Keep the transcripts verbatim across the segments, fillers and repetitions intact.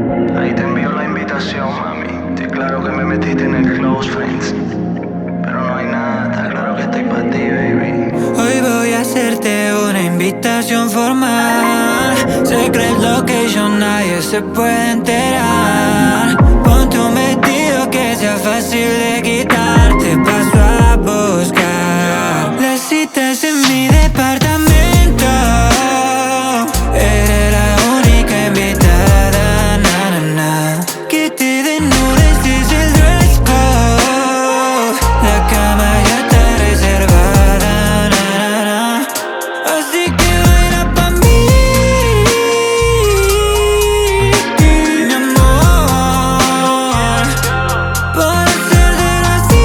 Ahí te envío la invitación, mami. Estoy claro que me metiste en el close friends, pero no hay nada, está claro que estoy para ti, baby. Hoy voy a hacerte una invitación formal. Secret location, nadie se puede enterar. Ponte un vestido que sea fácil de quitar. Te paso a buscar. La cita es en mi departamento. Eres la única invitada, na, na, na. Que te desnudes es el dress code. La cama ya está reservada, na, na, na. Así que baila pa' mí, mi amor, para hacértelo así,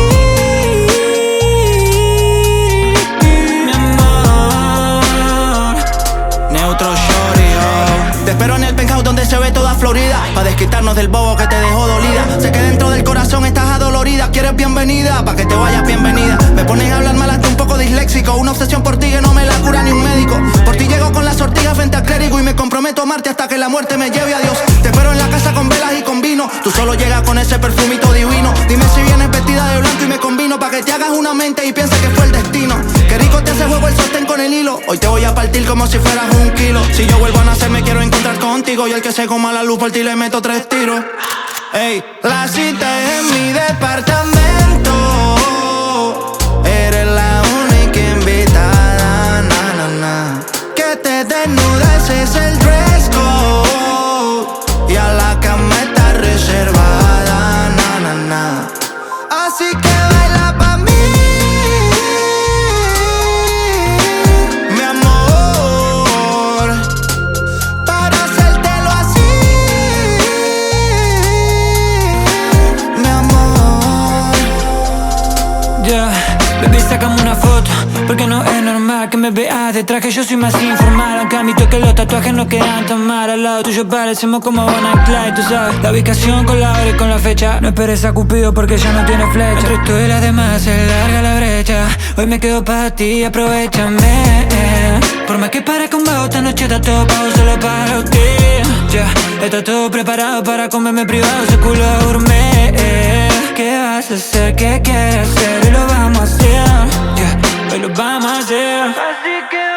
mi amor. Neutro shorty, oh. Te espero en el penthouse donde se ve toda Florida, pa' desquitarnos del bobo que te dejó dolida. Sé que dentro del corazón estás adolorida. ¿Quieres bienvenida? Pa' que te vayas bienvenida. Me pones a hablar mal hasta un poco disléxico. Una obsesión por ti que no me la cura ni un médico. Por ti llego con la sortija frente al clérigo y me comprometo a amarte hasta que la muerte me lleve a Dios. Te espero en la casa con velas y con vino. Tú solo llegas con ese perfumito divino. Dime si vienes vestida de blanco y me combino, pa' que te hagas una mente y pienses que fue el destino. Qué rico te hace juego el sostén con el hilo. Hoy te voy a partir como si fueras un kilo. Si yo vuelvo a nacer me quiero encontrar contigo. Y el que se coma la luz por ti le meto tres tiros. Ey, la cita es en mi departamento. Eres la única invitada, na, na, na. Que te desnudes es el dress code. Y a la cama está reservada, na, na, na. Así que baila pa' mí, mi amor, para hacértelo así, mi amor. Ya, baby, sacame una foto, porque no es normal que me veas detrás, que yo soy más informal. Aunque a mí toque los tatuajes no quedan tan mal. Al lado tuyo parecemos como Bonnie y Clyde, tú sabes. La ubicación con la hora y con la fecha. No esperes a Cupido porque ya no tiene flecha. Entre tú y las demás se larga la brecha. Hoy me quedo para ti, aprovechame. Por más que parezca un bajo, esta noche está todo pago solo para usted. Ya, está todo preparado para comerme privado, ese culo es gourmet. ¿Qué vas a hacer? ¿Qué quieres hacer? Y lo vamos a hacer, yeah, hoy lo vamos a hacer. Así que